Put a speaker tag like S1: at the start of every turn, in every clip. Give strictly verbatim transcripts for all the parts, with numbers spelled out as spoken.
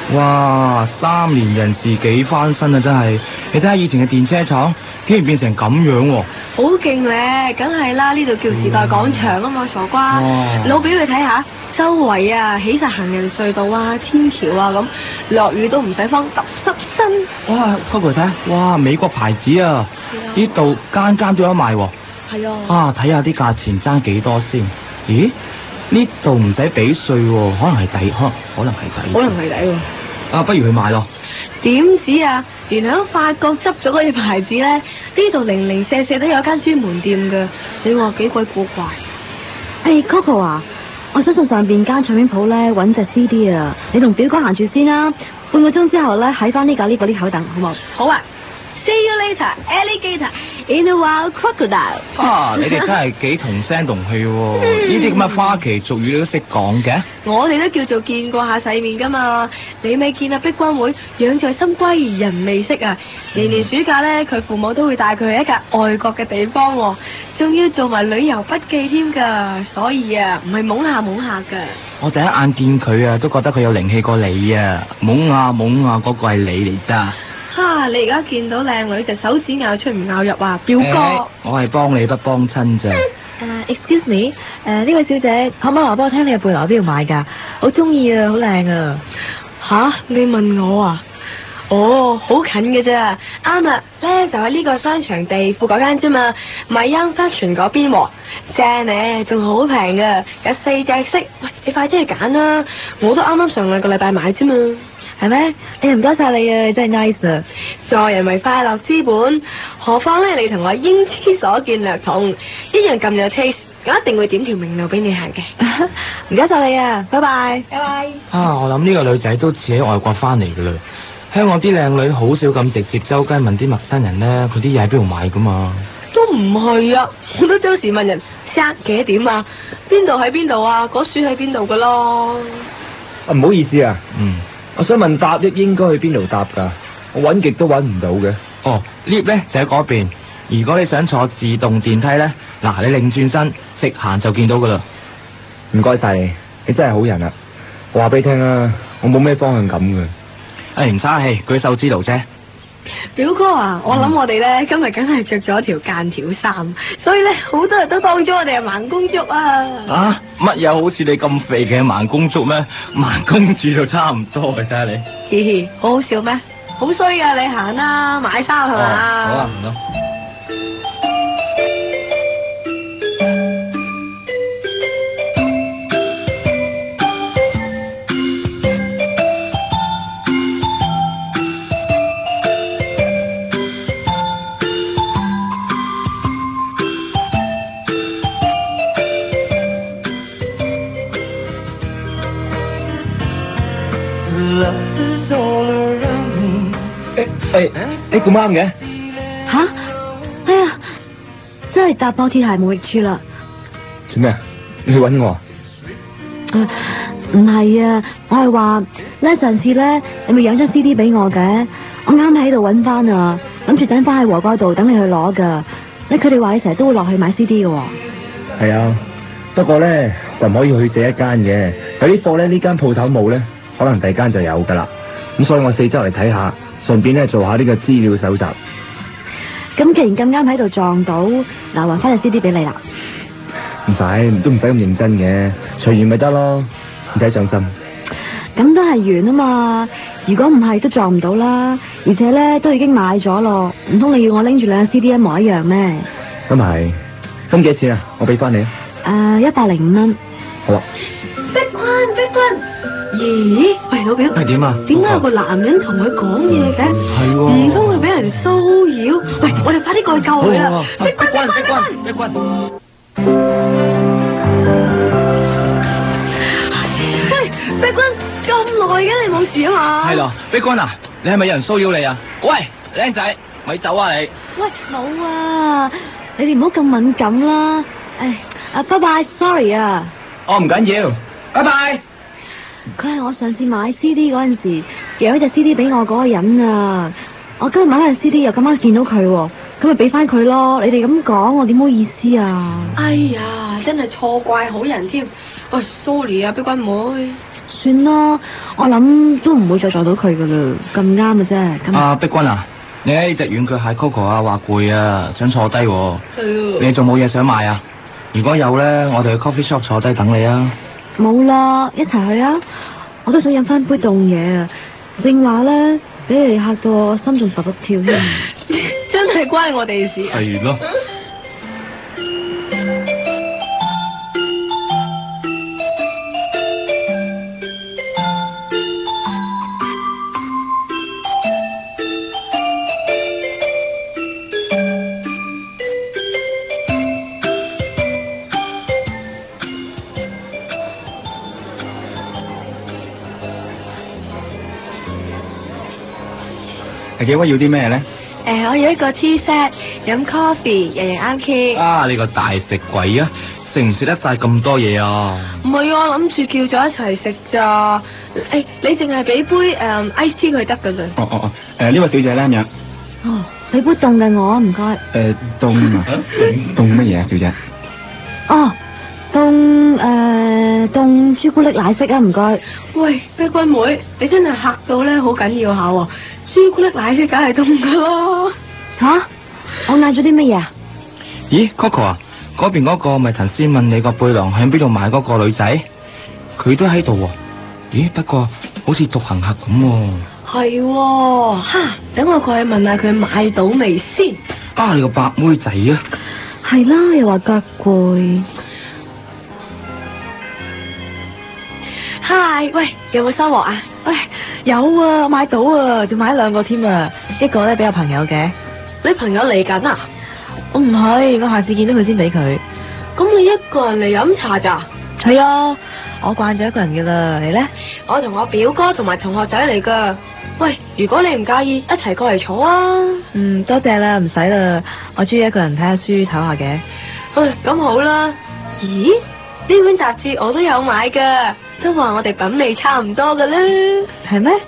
S1: 哇！三年人事幾翻身啊，真係！你睇下以前嘅電車廠，竟然變成咁樣喎！
S2: 好勁咧，梗係啦，呢度叫時代廣場啊嘛，傻瓜！
S1: 哇
S2: 老表你睇下，周圍啊起晒行人隧道啊、天橋啊咁，落雨都唔使慌揼濕身。
S1: 哇，Coco 睇下，哇，美國牌子啊！呢度間間都有賣喎。
S2: 係啊。
S1: 啊，睇下啲價錢爭幾多先？咦？呢度唔使俾稅喎，可能係抵，可可能係抵。
S2: 可能係抵喎。
S1: 啊，不如去買咯。
S2: 點止啊！原來喺法國執咗嗰隻牌子咧，呢度零零舍舍都有間專門店㗎。你話幾鬼古怪？
S3: 誒、hey, Coco 啊，我想送上邊間唱片鋪咧揾隻 C D 啊，你同表哥行住先啦，半個鐘之後咧喺翻呢架呢個呢口等，好冇？
S2: 好啊。See you later, alligator in a wild crocodile。
S1: 啊，你哋真係幾同聲同氣喎！呢啲咁嘅花旗俗語你都識講嘅？
S2: 我哋都叫做見過下世面噶嘛。你未見啊？碧君妹養在深閨人未識啊！年年暑假咧，佢父母都會帶佢去一間外國嘅地方，哦，仲要做埋旅遊筆記添噶。所以啊，唔係懵下懵下噶。
S1: 我第一眼見佢啊，都覺得佢有靈氣過你啊！懵下懵下嗰個係你嚟咋？
S2: 哈！你而家見到靚女隻手指咬出唔咬入啊，表哥。
S1: 欸、我係幫你不幫親咋。
S3: 誒、uh,，excuse me，誒、uh, 呢位小姐，可唔可以話俾我聽你嘅背囊喺邊度買噶？好中意啊，好靚啊！
S2: 吓，你問我啊？哦，好近嘅啫，啱啦，咧就喺呢個商場地庫嗰間啫嘛，咪 Young Fashion 嗰邊喎，正咧，仲好平噶，有四隻色，喂，你快啲去揀啦，我都啱啱上兩個禮拜買啫嘛。
S3: 係咩？哎呀，唔該晒你啊，真係 nice 啊！
S2: 助人為快樂之本，何況咧你同我英姿所見略同，一樣咁有 taste，我一定會點條明路俾你行嘅。
S3: 唔該晒你啊，拜拜，
S2: 拜拜。
S1: 啊，我諗呢個女仔都似喺外國翻嚟噶啦。香港啲靚女好少咁直接周街問啲陌生人咧，佢啲嘢喺邊度買噶嘛？
S2: 都唔係啊，我都周時問人生幾點啊？邊度喺邊度啊？嗰樹喺邊度噶咯？
S4: 啊，唔好意思啊，
S1: 嗯。
S4: 我想問搭 lift 應該去邊度搭噶？我揾極都揾唔到嘅。
S1: 哦 ，lift 咧就喺嗰邊。如果你想坐自動電梯咧，嗱你擰轉身直行就見到噶啦。
S4: 唔該晒你，你真係好人啊！我話俾你聽啊，我冇咩方向感嘅。
S1: 誒唔嘥氣，舉手之勞啫。
S2: 表哥啊，我諗我哋咧今日梗係着咗條間條衫，所以咧好多人都當咗我哋係盲公竹啊！
S1: 啊，乜有好似你咁肥嘅盲公竹咩？盲公主就差唔多嘅，睇下你。
S2: 嘻嘻，好好笑咩？好衰噶，你行啦，買衫係嘛？
S1: 好啊，唔咯。
S4: 誒誒，咁啱嘅
S3: 吓？哎呀，真係踏破鐵鞋無覓處啦！
S4: 做咩啊？你去揾我啊？
S3: 誒，唔係啊，我係話咧上次咧，你咪養咗 C D 俾我嘅，我啱喺度揾翻啊，諗住等翻喺和歌度等你去攞噶。咧佢哋話你成日都會落去買 C D 嘅。
S4: 係啊，不過咧就唔可以去死一間嘅，有啲貨咧呢間鋪頭冇咧，可能第二間就有噶啦。咁所以我四周嚟睇下，順便咧做下呢個資料搜集。
S3: 咁既然咁啱喺度撞到，嗱，還翻隻 C D 俾你啦。
S4: 唔使，都唔使咁認真嘅，隨緣咪得咯，唔使上心。
S3: 咁都係緣啊嘛，如果唔係都撞唔到啦。而且咧都已經買咗咯，唔通你要我拎住兩隻 C D 一模一樣咩？
S4: 咁係，咁幾多錢啊？我俾翻你啊。
S3: 誒，一百零五蚊。
S4: 好啊。
S2: 碧君，碧君。咦？喂，老表。
S1: 係點啊？
S2: 點解有個男人同佢講嘢嘅？
S1: 係喎。
S2: 唔通佢俾人騷擾？喂，我哋快啲過去救佢啦！碧君，碧君，碧君，碧君。喂，碧君，咁耐嘅你冇事啊嘛？
S1: 係咯，碧君啊，你係咪有人騷擾你啊？喂，靚仔，咪走啊你！
S3: 喂，冇啊，你哋唔好咁敏感啦。誒，啊，拜拜 ，sorry 啊。
S4: 哦，唔緊要，拜拜。
S3: 佢係我上次買 C D 嗰陣時，有一隻 C D 俾我嗰個人啊。我今日買翻隻 C D 又咁啱見到佢， 咁咪俾翻佢咯。你哋咁講，我點好意思啊？
S2: 哎呀，真係錯怪好人添。喂，sorry 啊，碧君妹。
S3: 算啦，我諗都唔會再撞到佢噶啦，咁啱嘅啫。咁
S1: 啊，碧君啊，你喺隻軟腳蟹 Coco 啊，話攰啊，想坐低喎。
S2: 係啊。
S1: 你仲冇嘢想買啊？如果有咧，我哋去 coffee shop 坐低等你啊。
S3: 冇啦，一齊去啊！我都想飲翻杯凍嘢啊！正話咧，俾你哋嚇到我心仲卜卜跳添。
S2: 真係關我哋事啊。
S1: 係咯。係幾位要啲咩咧？
S2: 誒，我要一個 tea set，飲 coffee，人人啱 key。
S1: 啊，你個大食鬼啊！食唔食得晒咁多嘢啊？
S2: 唔係啊，我諗住叫咗一齊食咋。誒，你淨係俾杯誒 ice tea 佢得噶啦。
S4: 哦哦哦，誒呢位小姐咧咁樣。
S3: 哦，俾杯凍嘅我，唔該。
S4: 誒凍啊？凍乜嘢啊，小姐？
S3: 哦，凍誒凍朱古力奶昔啊，唔該。
S2: 喂，碧君妹，你真係嚇到咧，好緊要下喎。朱古力奶昔梗係凍噶啦。
S3: 吓？我嗌咗啲乜嘢啊？
S1: 咦 ，Coco 啊，嗰邊嗰個咪頭先問你個背囊喺邊度買嗰個女仔，佢都喺度喎。咦，不過好似獨行客咁喎。
S2: 係喎，哈！等我過去問下佢買到未先。
S1: 啊，你個白妹仔啊！
S3: 係啦，又話腳攰。
S2: 嗨，喂，有冇收穫啊？
S3: 唉，有啊，買到啊，仲買兩個添啊，一個咧俾我朋友嘅。
S2: 你朋友嚟緊啊？
S3: 我唔係，我下次見到佢先俾佢。
S2: 咁你一個人嚟飲茶咋？
S3: 係啊，我慣咗一個人噶啦。你咧？
S2: 我同我表哥同埋同學仔嚟噶。喂，如果你唔介意，一齊過嚟坐啊。
S3: 嗯，多謝啦，唔使啦，我中意一個人睇下書唞下嘅。
S2: 唉，咁好啦。咦？呢本雜誌我都有買噶，都話我哋品味差唔多噶啦。
S3: 係咩？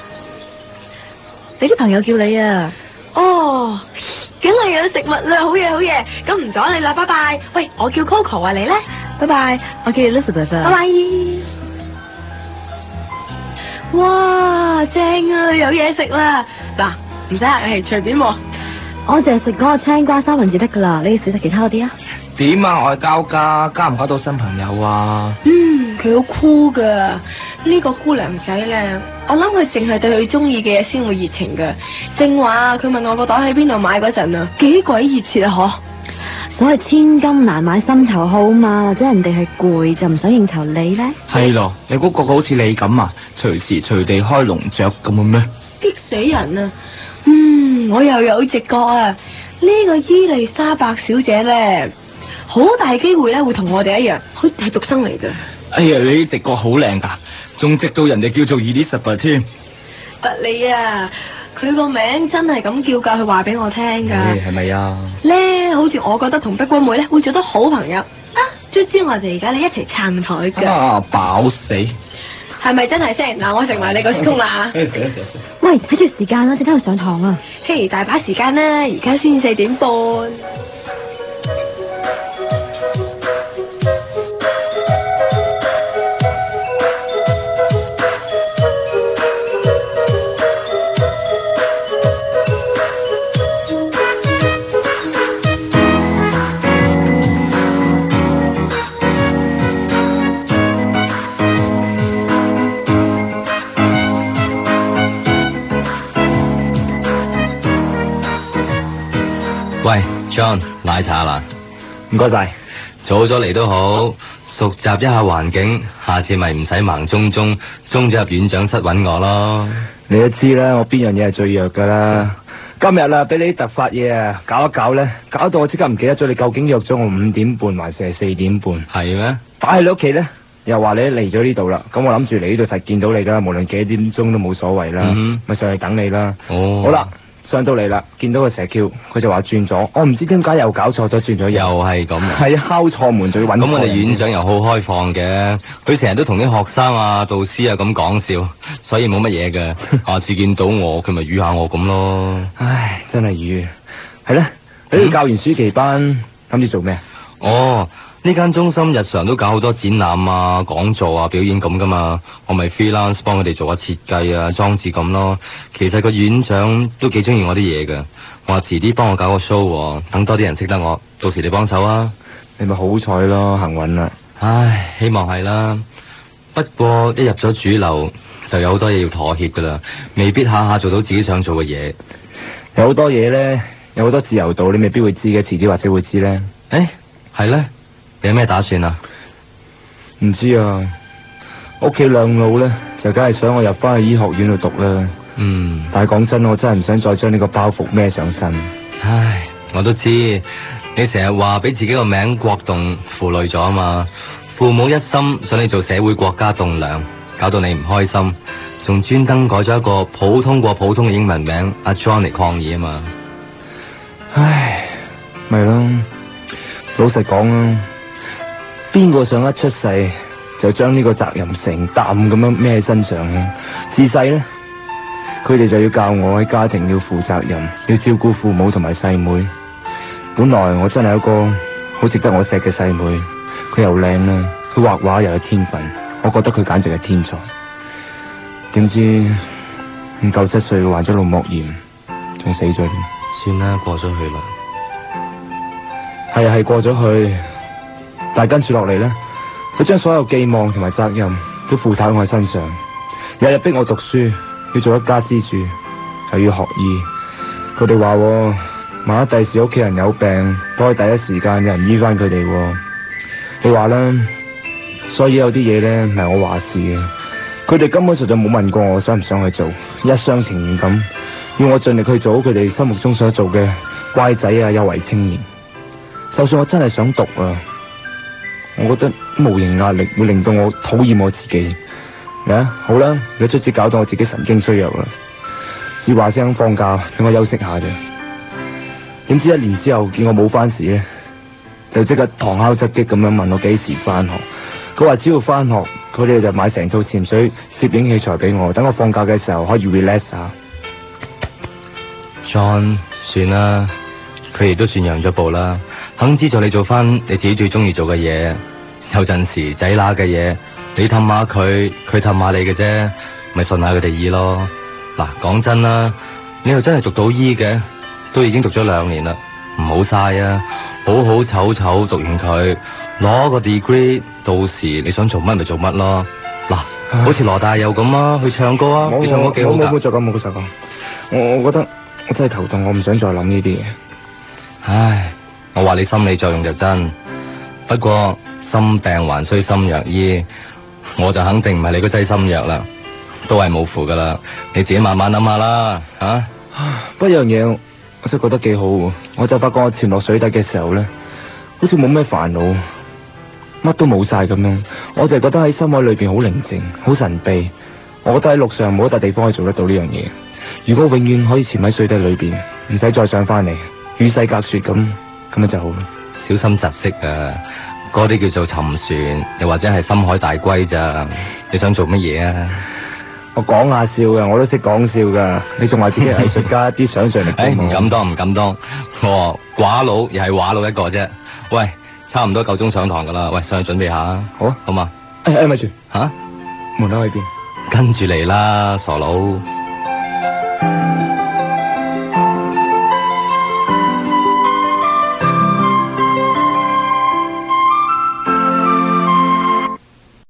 S3: 你啲朋友叫你啊？
S2: 哦，梗係有食物啦，好嘢好嘢。咁唔阻你啦，拜拜。喂，我叫 Coco 啊，你咧？
S3: 拜拜，我叫 Elizabeth 啊。
S2: 拜拜。哇，正啊，有嘢食啦。嗱，唔使客氣，隨便喎。
S3: 我淨係食嗰個青瓜三文治得噶啦，你食食其他嗰啲啊？
S1: 點啊，外交家交唔交到新朋友啊？
S2: 嗯，佢好酷噶，呢個姑娘仔咧，我諗佢淨係對佢中意嘅嘢先會熱情噶。正話佢問我個袋喺邊度買嗰陣啊，幾鬼熱切啊嗬！
S3: 所謂千金難買心頭好嘛，或者人哋係攰就唔想應酬你咧？
S1: 係咯，你估個個好似你咁啊，隨時隨地開籠雀咁嘅咩？
S2: 激死人啊！嗯，我又有直覺啊，呢個伊麗莎白小姐咧，好大機會咧會同我哋一樣，好似係獨生嚟噶。
S1: 哎呀，你啲直覺好靚噶，仲直到人哋叫做 Elizabeth 添。
S2: 不你啊，佢個名真係咁叫噶，佢話俾我聽噶。
S1: 係咪啊？
S2: 咧，好似我覺得同碧君妹咧會做得好朋友啊！卒之我哋而家咧一齊撐台噶。
S1: 啊，飽死！
S2: 係咪真係先？嗱，我食埋你個葱啦。
S3: 喂，睇住時間啦，陣間去上堂啊。
S2: 嘿，大把時間啦，而家先四點半。
S5: 喂 ，John， 奶茶啦，
S4: 唔該晒。
S5: 早咗嚟都好，熟習一下環境，下次咪唔使盲中中，中咗入院長室揾我咯。
S4: 你都知啦，我邊樣嘢係最弱噶啦。今日啦，俾你啲突發嘢啊，搞一搞咧，搞到我即刻唔記得咗你究竟約咗我五點半還是係四點半？
S5: 係咩？
S4: 打去你屋企咧，又話你嚟咗呢度啦，咁我諗住嚟呢度實見到你啦，無論幾點鐘都冇所謂啦，咪、
S5: 嗯、哼
S4: 上去等你啦。
S5: 哦，
S4: 好啦。上到嚟啦，見到個蛇橋，佢就話轉咗，我唔知點解又搞錯咗，轉咗
S5: 又係咁。
S4: 係敲錯門，仲要揾。
S5: 咁我哋院長又好開放嘅，佢成日都同啲學生啊、導師啊咁講笑，所以冇乜嘢嘅。下次見到我，佢咪語下我咁咯。
S4: 唉，真係語。係咧， 你教完暑期班，諗住做咩？
S5: 哦，呢間中心日常都搞好多展覽啊、講座啊、表演咁噶嘛，我咪 freelance 幫佢哋做下設計啊、裝置咁咯。其實個院長都幾中意我啲嘢噶，話遲啲幫我搞個 show，等多啲人識得我，到時你幫手啊。
S4: 你咪好彩咯，幸運啦。
S5: 唉，希望係啦。不過一入咗主流，就有好多嘢要妥協噶啦，未必下下做到自己想做嘅嘢。
S4: 有好多嘢咧，有好多自由度，你未必會知嘅，遲啲或者會知咧。
S5: 誒，係咧，你有咩打算啊？
S4: 唔知啊，屋企兩老咧就梗係想我入翻去醫學院度讀啦。
S5: 嗯，
S4: 但係講真，我真係唔想再將呢個包袱孭上身。
S5: 唉，我都知，你成日話俾自己個名國棟負累咗啊嘛，父母一心想你做社會國家棟樑，搞到你唔開心，仲專登改咗一個普通過普通嘅英文名阿 John 嚟抗議啊嘛。
S4: 唉，咪咯，老實講啊，邊個想一出世就將呢個責任成擔咁樣孭喺身上啊？自細咧，佢哋就要教我喺家庭要負責任，要照顧父母同埋細妹。本來我真係有個好值得我錫嘅細妹，佢又靚啦，佢畫畫又有天分，我覺得佢簡直係天才。點知唔夠七歲患咗腦膜炎，仲死咗添。
S5: 算啦，過咗去啦。
S4: 係係過咗去，但係跟住落嚟咧，佢將所有寄望同埋責任都負喺我身上，日日逼我讀書，要做一家之主，又要學醫。佢哋話，萬一第時屋企人有病，都可以第一時間有人醫翻佢哋。你話啦，所以有啲嘢咧唔係我話事嘅，佢哋根本上就冇問過我想唔想去做，一廂情願咁要我盡力去做好佢哋心目中所做嘅乖仔啊、有為青年。就算我真係想讀啊，我覺得無形壓力會令到我討厭我自己。啊，好啦，你卒之搞到我自己神經衰弱啦，只話聲放假俾我休息下啫。點知一年之後見我冇翻事咧，就即刻旁敲側擊咁樣問我幾時翻學。佢話只要翻學，佢哋就買成套潛水攝影器材俾我，等我放假嘅時候可以 relax 下。
S5: John，算啦，佢哋都算讓咗步啦，肯資助你做翻你自己最中意做嘅嘢。有陣時仔乸嘅嘢，你氹下佢，佢氹下你嘅啫，咪順下佢哋意咯。嗱，講真啦，你又真係讀到醫嘅，都已經讀咗兩年啦，唔好嘥啊，好好醜醜讀完佢，攞個 degree， 到時你想做乜咪做乜咯。嗱，好似羅大佑咁啊，去唱歌啊，你唱歌幾好㗎。
S4: 冇冇再講，冇再講。我我覺得我真係頭痛，我唔想再諗呢啲嘢。
S5: 唉，我話你心理作用就真，不過心病還需心藥醫，我就肯定唔係你嗰劑心藥啦，都係冇符噶啦，你自己慢慢諗下啦，啊！
S4: 不過一樣嘢我真係覺得幾好喎，我就發覺我潛落水底嘅時候咧，好似冇咩煩惱，乜都冇晒咁樣，我就係覺得喺深海裏邊好寧靜，好神秘。我覺得喺陸上冇一笪地方可以做得到呢樣嘢。如果永遠可以潛喺水底裏邊，唔使再上翻嚟，與世隔絕咁，咁樣就好啦。
S5: 小心窒息啊！嗰啲叫做沉船，又或者係深海大龜咋？你想做乜嘢啊？
S4: 我講下笑噶，我都識講笑噶。你仲話自己係藝術家，一啲想象力都
S5: 誒，唔
S4: 冇。
S5: 敢當，唔敢當。我寡佬又係寡佬一個啫。喂，差唔多夠鐘上堂噶啦。喂，上去準備下啊。
S4: 好啊，
S5: 好嘛？
S4: 誒誒，咪住
S5: 吓？
S4: 門口喺邊？
S5: 跟住嚟啦，傻佬。